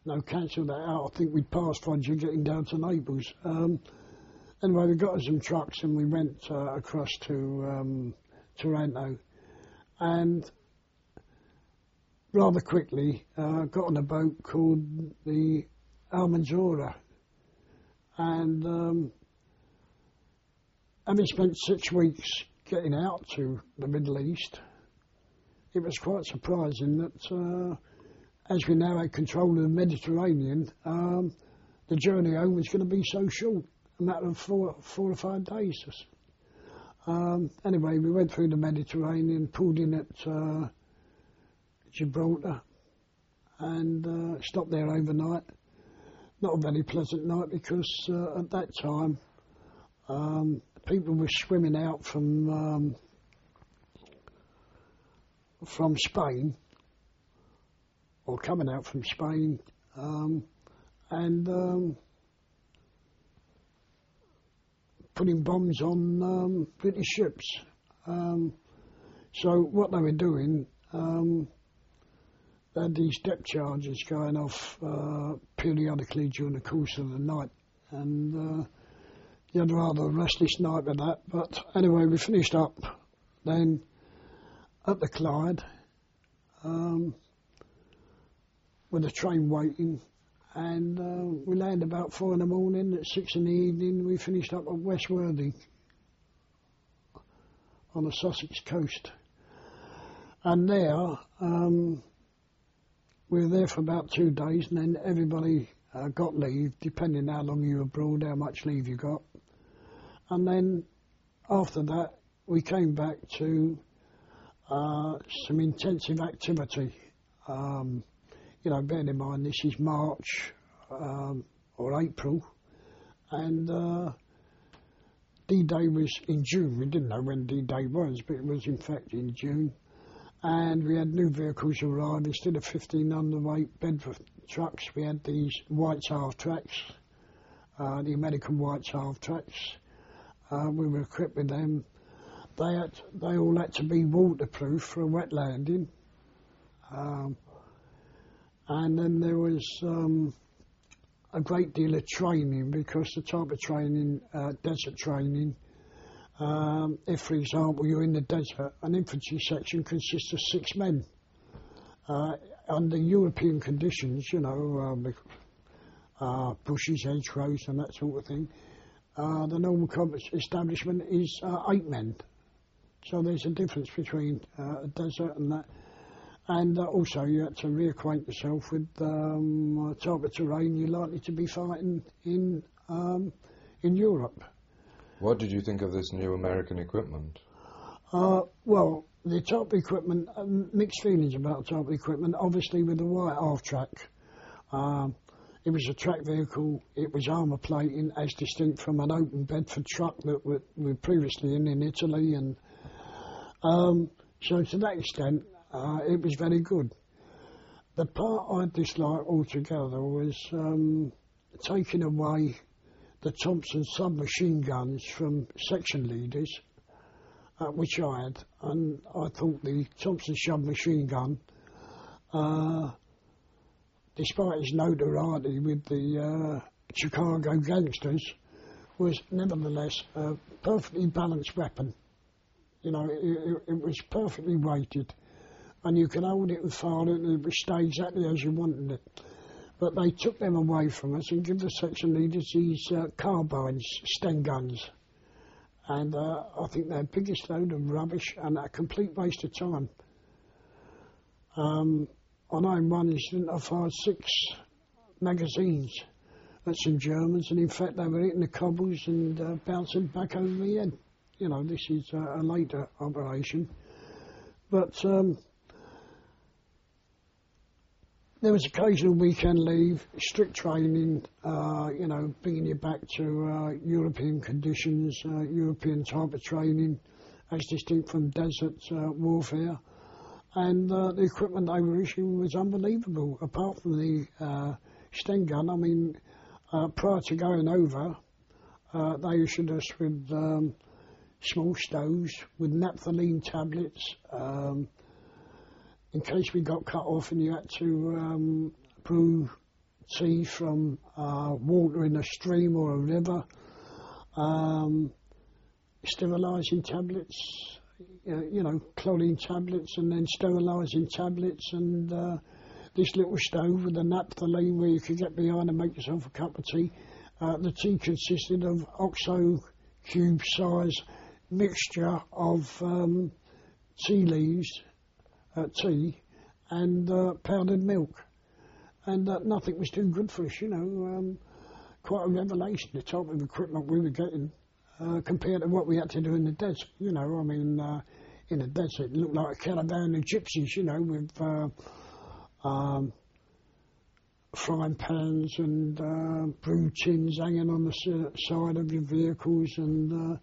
no, cancel that out. I think we'd passed Fodger getting down to Naples. Anyway, we got us some trucks and we went across to Taranto, and rather quickly got on a boat called the Almanzora, and having spent 6 weeks getting out to the Middle East, it was quite surprising that as we now had control of the Mediterranean, the journey home was going to be so short, a matter of 4 or 5 days. Anyway, we went through the Mediterranean, pulled in at Gibraltar, and stopped there overnight. Not a very pleasant night because at that time people were swimming out from Spain, or coming out from Spain, and putting bombs on British ships. So what they were doing, they had these depth charges going off periodically during the course of the night, and you had a rather restless night with that. But anyway, we finished up then at the Clyde with the train waiting, and we landed about 4 in the morning. At 6 in the evening we finished up at West Worthing on the Sussex coast, and there we were there for about 2 days, and then everybody got leave, depending how long you were abroad, how much leave you got. And then after that we came back to some intensive activity. Bearing in mind this is March or April, and D-Day was in June. We didn't know when D-Day was, but it was in fact in June. And we had new vehicles arrive. Instead of 15 underweight Bedford trucks, we had these White's half tracks, the American White's half tracks. We were equipped with them. They all had to be waterproof for a wet landing. And then there was a great deal of training, because the type of training, desert training, if, for example, you're in the desert, an infantry section consists of 6 men. Under European conditions, bushes, hedgerows and that sort of thing, the normal combat establishment is 8 men. So there's a difference between a desert and that. And also you had to reacquaint yourself with the type of terrain you're likely to be fighting in Europe. What did you think of this new American equipment? Well, the type of equipment, mixed feelings about the type of equipment. Obviously with the White half track, it was a track vehicle. It was armour plating, as distinct from an open Bedford truck that we were previously in Italy, and so to that extent it was very good. The part I disliked altogether was taking away the Thompson submachine guns from section leaders, which I had, and I thought the Thompson submachine gun, despite its notoriety with the Chicago gangsters, was nevertheless a perfectly balanced weapon. It was perfectly weighted, and you could hold it and fire it, and it would stay exactly as you wanted it. But they took them away from us and give the section leaders these carbines, Sten guns. And I think they're the biggest load of rubbish and a complete waste of time. On one incident, I fired 6 magazines at some Germans, and in fact they were hitting the cobbles and bouncing back over my head. This is a later operation. But there was occasional weekend leave, strict training, bringing you back to European conditions, European type of training, as distinct from desert warfare. And the equipment they were issuing was unbelievable. Apart from the Sten gun, prior to going over, they issued us with small stoves with naphthalene tablets, in case we got cut off and you had to brew tea from water in a stream or a river, sterilising tablets, chlorine tablets, and then sterilising tablets, and this little stove with a naphthalene where you could get behind and make yourself a cup of tea. The tea consisted of OXO cube size mixture of tea leaves, tea, and powdered milk. And nothing was too good for us, quite a revelation, the type of equipment we were getting compared to what we had to do in the desert. In the desert it looked like a caravan of gypsies, with frying pans and brew tins hanging on the side of your vehicles, and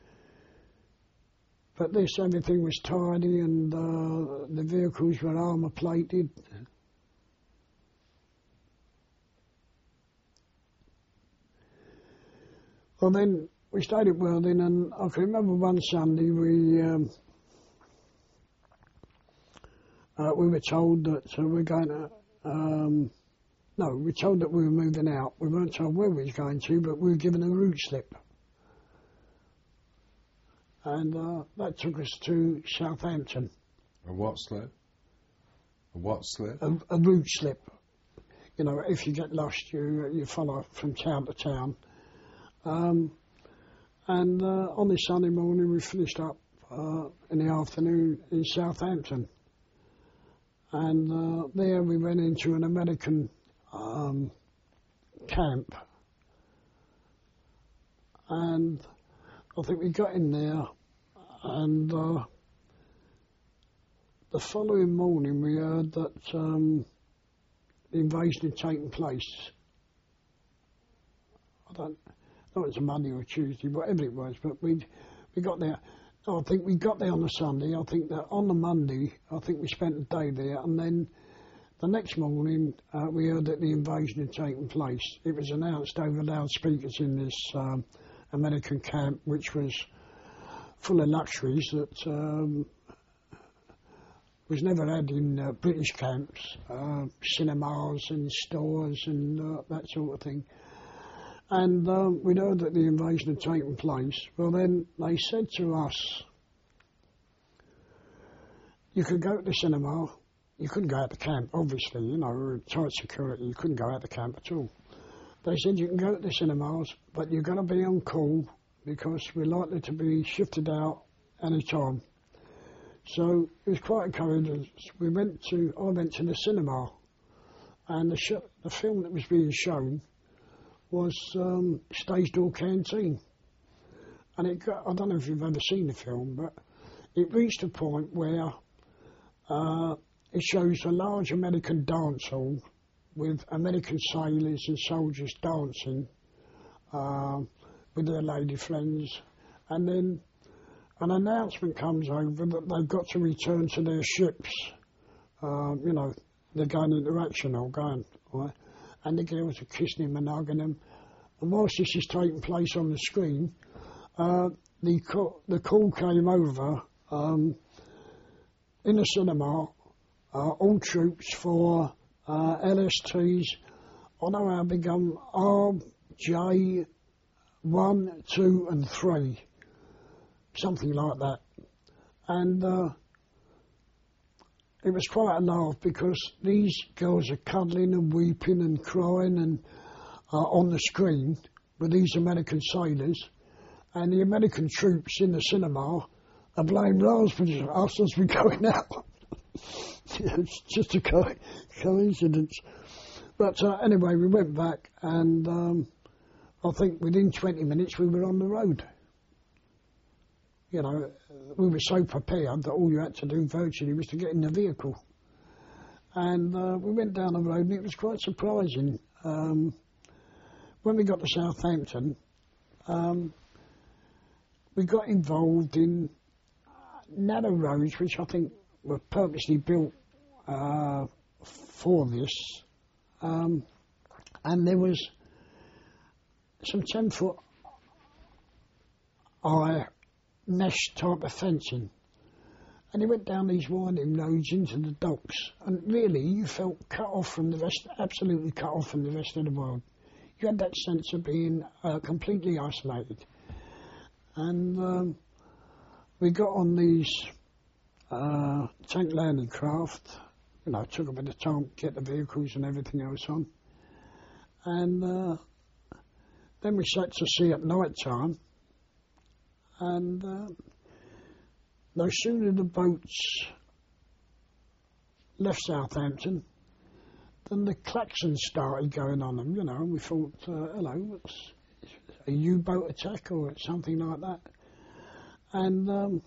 but this, everything was tidy, and the vehicles were armour plated. Well, then we stayed at Worthing, and I can remember one Sunday we were told that we're going to. No, we were told that we were moving out. We weren't told where we was going to, but we were given a route slip. And that took us to Southampton. A what slip? A what slip? A route slip. If you get lost, you follow from town to town. And on this Sunday morning, we finished up in the afternoon in Southampton. And there we went into an American camp. And I think we got in there, and the following morning we heard that the invasion had taken place. I don't know if it was a Monday or Tuesday, whatever it was, but we got there. I think we got there on the Sunday. I think that on the Monday, I think we spent the day there, and then the next morning we heard that the invasion had taken place. It was announced over loudspeakers in this American camp, which was full of luxuries that was never had in British camps, cinemas and stores and that sort of thing. And we know that the invasion had taken place. Well, then they said to us, you could go to the cinema. You couldn't go out the camp, obviously, tight security. You couldn't go out the camp at all. They said you can go to the cinemas, but you're going to be on call because we're likely to be shifted out any time. So it was quite encouraging. I went to the cinema, and the film that was being shown was Stage Door Canteen. And I don't know if you've ever seen the film, but it reached a point where it shows a large American dance hall with American sailors and soldiers dancing with their lady friends. And then an announcement comes over that they've got to return to their ships. They're going into action or going, right? And the girls are kissing him and hugging him. And whilst this is taking place on the screen, the call came over in the cinema, all troops for LSTs on our become RJ 1, 2 and 3, something like that. And it was quite a laugh because these girls are cuddling and weeping and crying and on the screen with these American sailors, and the American troops in the cinema are blowing raspberries at us as we're going out. It's just a coincidence. But anyway, we went back, and I think within 20 minutes we were on the road. We were so prepared that all you had to do virtually was to get in the vehicle. And we went down the road, and it was quite surprising. When we got to Southampton, we got involved in narrow roads, which I think were purposely built for this. And there was some 10-foot high mesh type of fencing. And you went down these winding roads into the docks, and really you felt cut off from the rest, absolutely cut off from the rest of the world. You had that sense of being completely isolated. And we got on these tank landing craft, took a bit of time to get the vehicles and everything else on. And then we set to sea at night time, and no sooner the boats left Southampton than the klaxons started going on them, and we thought, hello, it's a U-boat attack or something like that. And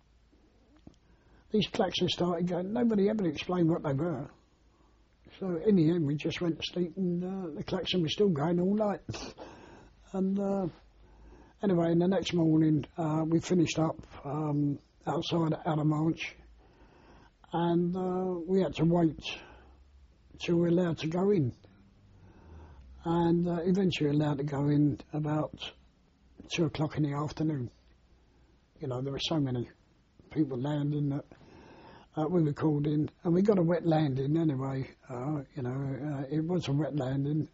these klaxons started going, nobody ever explained what they were. So in the end we just went to sleep, and the klaxon was still going all night. And anyway, the next morning we finished up outside Outermarch, and we had to wait till we were allowed to go in. And eventually allowed to go in about 2 o'clock in the afternoon. There were so many people landing that we were called in, and we got a wet landing anyway. It was a wet landing.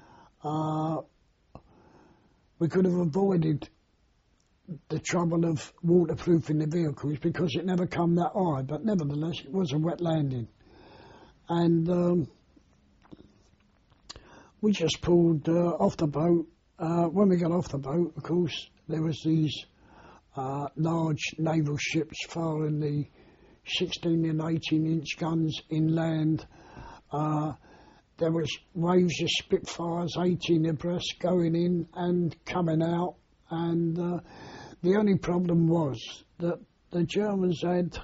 We could have avoided the trouble of waterproofing the vehicles because it never come that high, but nevertheless it was a wet landing. And we just pulled off the boat. When we got off the boat, of course, there was these large naval ships firing the 16 and 18-inch guns inland. There was waves of Spitfires, 18 abreast, going in and coming out. And the only problem was that the Germans had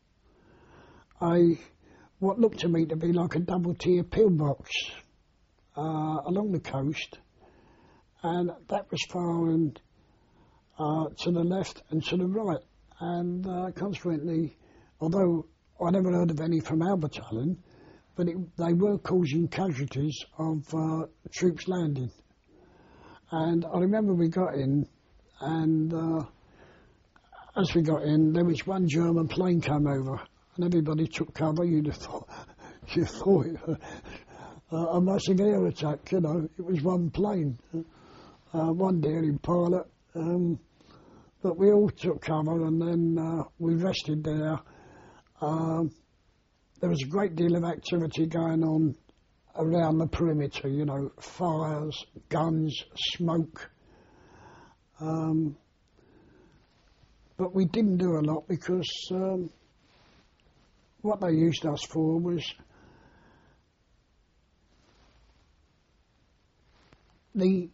what looked to me to be like a double-tier pillbox along the coast, and that was firing to the left and to the right. And consequently, although I never heard of any from our battalion, but they were causing casualties of troops landing. And I remember we got in, and as we got in, there was one German plane came over, and everybody took cover. You thought a massive air attack, It was one plane, one daring pilot. But we all took cover, and then we rested there. There was a great deal of activity going on around the perimeter, fires, guns, smoke. But we didn't do a lot because what they used us for was the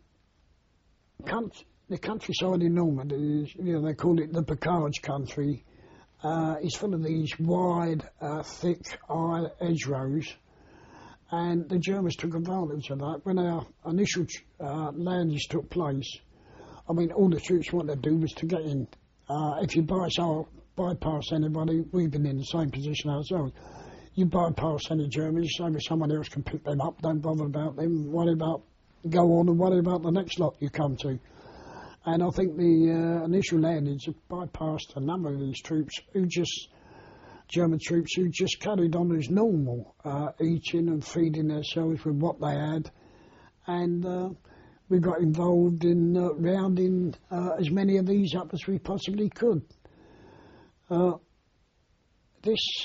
countryside in Normandy. They call it the Bocage country. It's full of these wide, thick hedgerows, and the Germans took advantage of that. When our initial landings took place, all the troops wanted to do was to get in. If you bypass anybody, we've been in the same position ourselves. You bypass any Germans, so someone else can pick them up, don't bother about them, go on and worry about the next lot you come to. And I think the initial landings have bypassed a number of these troops German troops who just carried on as normal, eating and feeding themselves with what they had. And we got involved in rounding as many of these up as we possibly could. This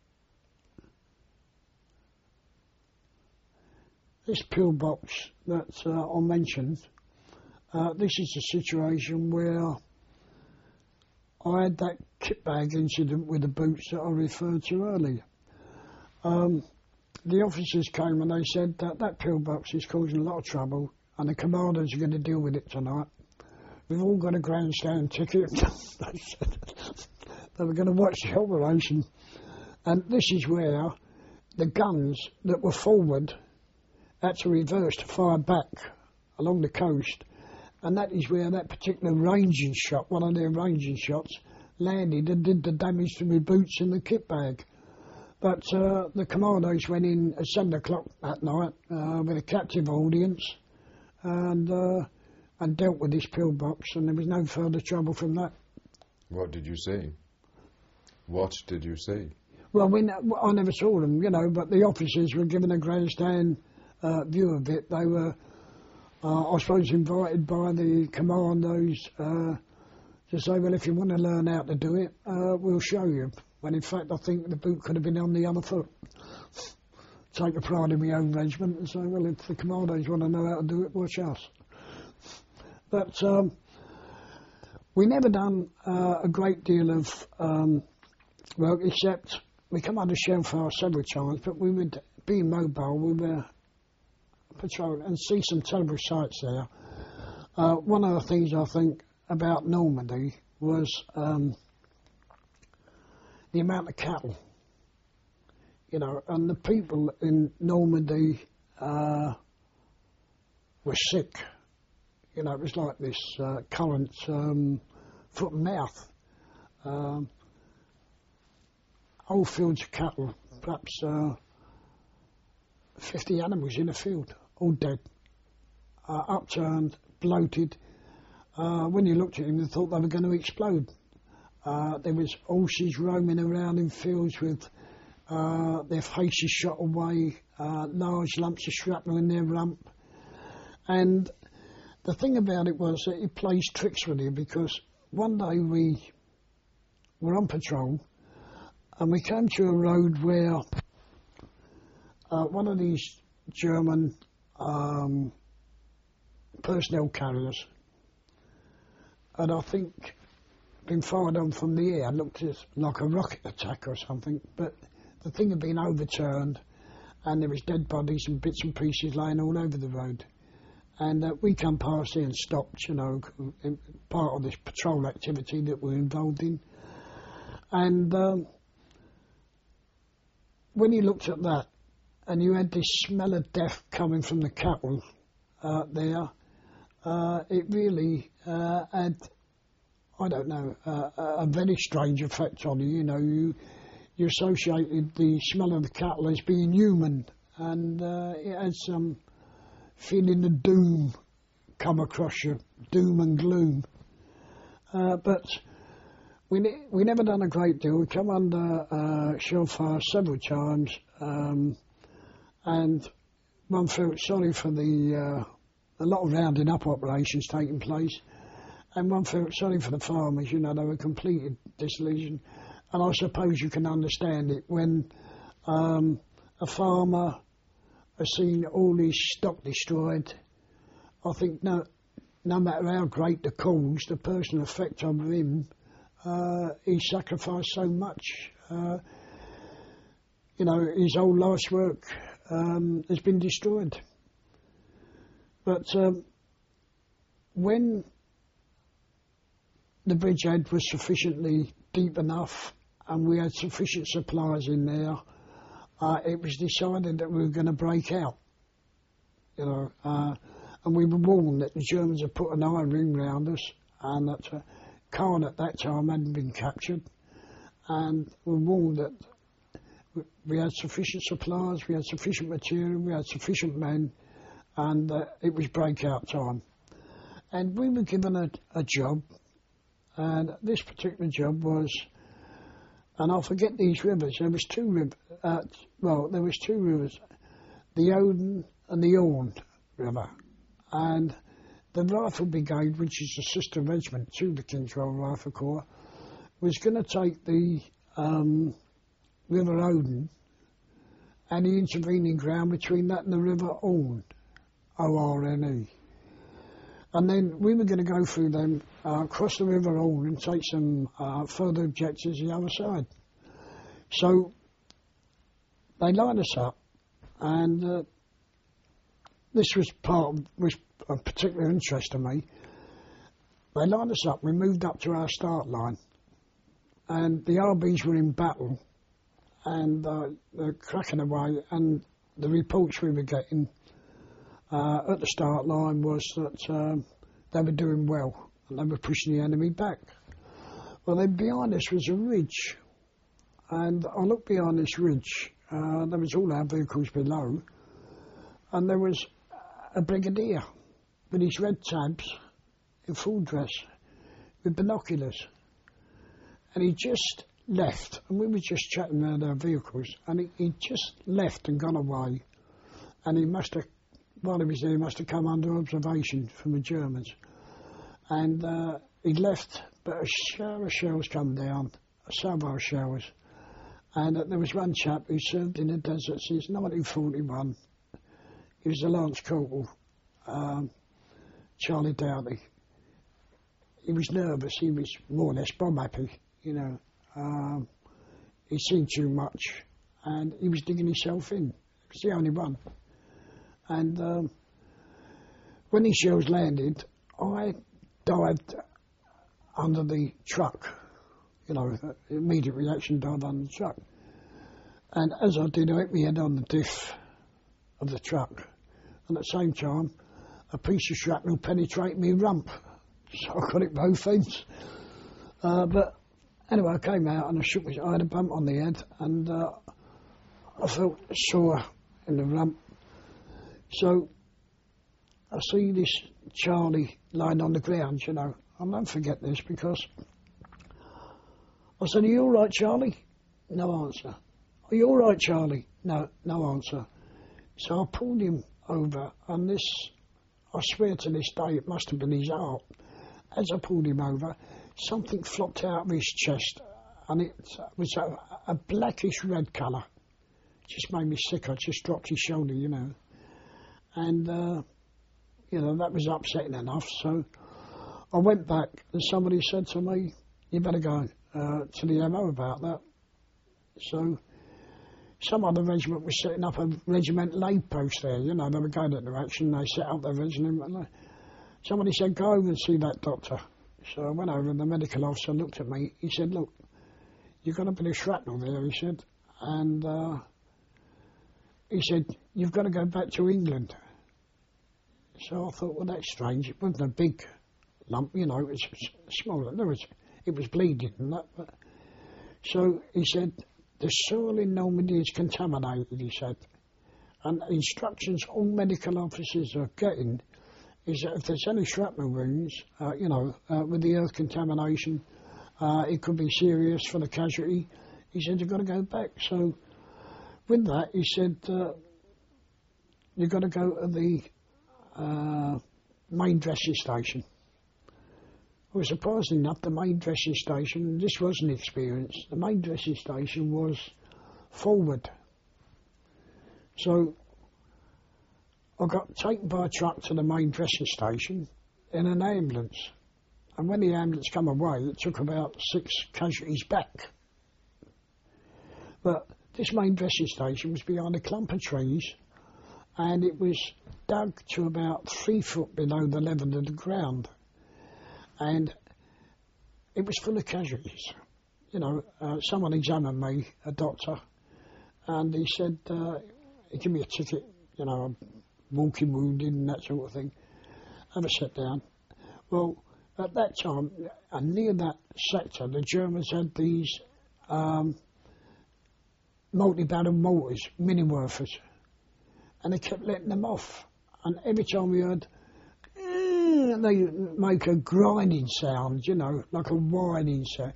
pillbox that I mentioned, this is a situation where I had that kit bag incident with the boots that I referred to earlier. The officers came and they said that pillbox is causing a lot of trouble and the commanders are going to deal with it tonight. We've all got a grandstand ticket. They said they were going to watch the operation. And this is where the guns that were forward had to reverse to fire back along the coast. And that is where that particular ranging shot, one of their ranging shots, landed and did the damage to my boots and the kit bag. But the commandos went in at 7 o'clock that night with a captive audience and dealt with this pillbox, and there was no further trouble from that. What did you see? What did you see? Well, I never saw them, you know, but the officers were given a grandstand view of it. They were, I suppose, invited by the commandos to say, well, if you want to learn how to do it, we'll show you. When in fact, I think the boot could have been on the other foot. Take a pride in my own regiment and say, well, if the commandos want to know how to do it, watch us. But we never done a great deal of work, except we come under shell fire several times, but we would, being mobile, we were patrolling and see some terrible sights there. One of the things I think about Normandy was the amount of cattle. You know, and the people in Normandy were sick. You know, it was like this current foot and mouth. Whole fields of cattle, perhaps 50 animals in a field, all dead, upturned, bloated. When you looked at them, you thought they were going to explode. There was horses roaming around in fields with their faces shot away, large lumps of shrapnel in their rump. And the thing about it was that it plays tricks with you, because one day we were on patrol and we came to a road where one of these German personnel carriers, and I think been fired on from the air, looked like a rocket attack or something, but the thing had been overturned and there was dead bodies and bits and pieces lying all over the road. And we come past here and stopped, you know, part of this patrol activity that we're involved in. And when you looked at that and you had this smell of death coming from the cattle there, it really had, I don't know, a very strange effect on you. You know, you associated the smell of the cattle as being human, and it had some feeling of doom come across you, doom and gloom. But we never done a great deal. We come under shell fire several times, and one felt sorry for a lot of rounding up operations taking place. And one felt sorry for the farmers, you know, they were completely disillusioned. And I suppose you can understand it when a farmer has seen all his stock destroyed. I think no matter how great the cause, the personal effect on him, he sacrificed so much. You know, his whole life's work has been destroyed. But when the bridgehead was sufficiently deep enough and we had sufficient supplies in there, it was decided that we were going to break out, you know, and we were warned that the Germans had put an iron ring round us, and that Caen at that time hadn't been captured, and we were warned that we had sufficient supplies, we had sufficient material, we had sufficient men, and it was breakout time. And we were given a job, and this particular job was, and I'll forget these rivers, there was two rivers, the Odin and the Orne River. And the Rifle Brigade, which is a sister regiment to the King's Royal Rifle Corps, was going to take the River Odin and the intervening ground between that and the River Orne, O-R-N-E. And then we were going to go through them, cross the River Orne and take some further objectives the other side. So they lined us up, and this was of particular interest to me. They lined us up, we moved up to our start line, and the RBs were in battle, and they're cracking away, and the reports we were getting at the start line was that they were doing well and they were pushing the enemy back. Well, then behind us was a ridge, and I looked behind this ridge, there was all our vehicles below, and there was a brigadier with his red tabs in full dress with binoculars, and he just left, and we were just chatting around our vehicles, and he just left and gone away, and he must have, while he was there, he must have come under observation from the Germans, and he left, but a shower of shells come down, salvo showers, and there was one chap who served in the desert since 1941. He was a Lance Corporal, Charlie Doughty. He was nervous, he was more or less bomb happy, you know. He'd seen too much, and he was digging himself in. He was the only one. And when these shells landed, I dived under the truck, you know, immediate reaction, dive under the truck. And as I did, I hit my head on the diff of the truck. And at the same time, a piece of shrapnel penetrated my rump. So I got it both ends. But anyway, I came out and I had a bump on the head, and I felt sore in the rump. So I see this Charlie lying on the ground, you know. I'll never forget this, because I said, "Are you all right, Charlie?" No answer. "Are you all right, Charlie?" No answer. So I pulled him over, and this, I swear to this day, it must have been his heart. As I pulled him over, something flopped out of his chest, and it was a blackish red colour. It just made me sick. I just dropped his shoulder, you know. And, you know, that was upsetting enough. So I went back, and somebody said to me, "You better go to the MO about that." So some other regiment was setting up a regimental aid post there, you know. They were going into action, they set up their regiment. Somebody said, "Go over and see that doctor." So I went over, and the medical officer looked at me. He said, "Look, you've got a bit of shrapnel there," he said. And he said, "You've got to go back to England." So I thought, well, that's strange. It wasn't a big lump, you know, it was smaller. It was bleeding and that. But. So he said, "The soil in Normandy is contaminated," he said. "And instructions all medical officers are getting is that if there's any shrapnel wounds, you know, with the earth contamination, it could be serious for the casualty." He said, "You've got to go back." So with that, he said, "You've got to go to the main dressing station." Well, surprisingly enough, the main dressing station, this was an experience, the main dressing station was forward. So I got taken by a truck to the main dressing station in an ambulance. And when the ambulance came away, it took about 6 casualties back. But this main dressing station was behind a clump of trees, and it was dug to about 3 foot below the level of the ground. And it was full of casualties. You know, someone examined me, a doctor, and he said, he gave me a ticket, you know, I'm walking wounded and that sort of thing. Have a sit down. Well, at that time, near that sector, the Germans had these multi-barrel mortars, Mini-Werfers, and they kept letting them off. And every time we heard, they make a grinding sound, you know, like a whining sound.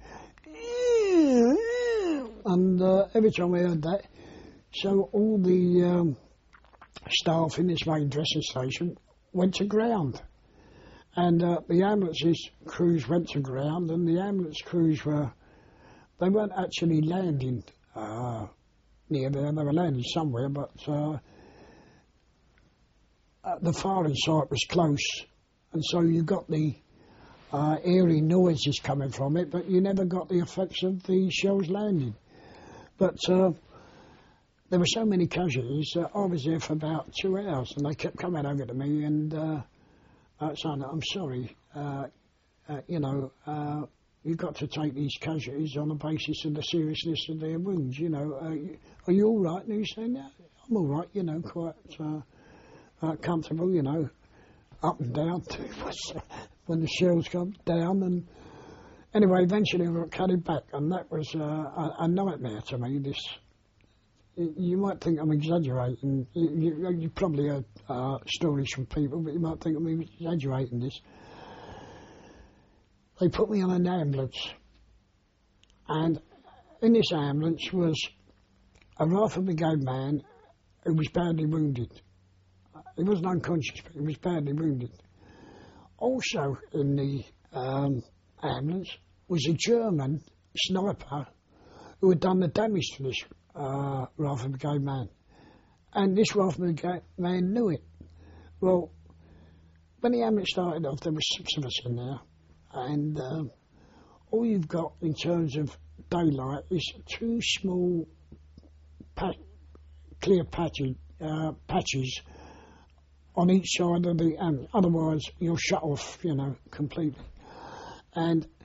And every time we heard that, so all the staff in this main dressing station went to ground. And the ambulance crews went to ground, and the ambulance crews they weren't actually landing near there, they were landing somewhere, but the firing site was close. And so you got the eerie noises coming from it, but you never got the effects of the shells landing. But there were so many casualties that I was there for about 2 hours, and they kept coming over to me and saying, "I'm sorry, you know, you've got to take these casualties on the basis of the seriousness of their wounds, you know. Are you all right?" And he said, "Yeah, I'm all right, you know, quite comfortable, you know, up and down when the shells come down." And anyway, eventually I got carried back, and that was a nightmare to me. This, you might think I'm exaggerating. You probably heard stories from people, but you might think I'm exaggerating this. They put me on an ambulance, and in this ambulance was a Rifle Brigade man who was badly wounded. He wasn't unconscious, but he was badly wounded. Also in the ambulance was a German sniper who had done the damage to this Rifle Brigade man. And this Rifle Brigade man knew it. Well, when the ambulance started off, there were 6 of us in there, and all you've got in terms of daylight is 2 small clear patches on each side of the ambulance. Otherwise, you're shut off, completely. And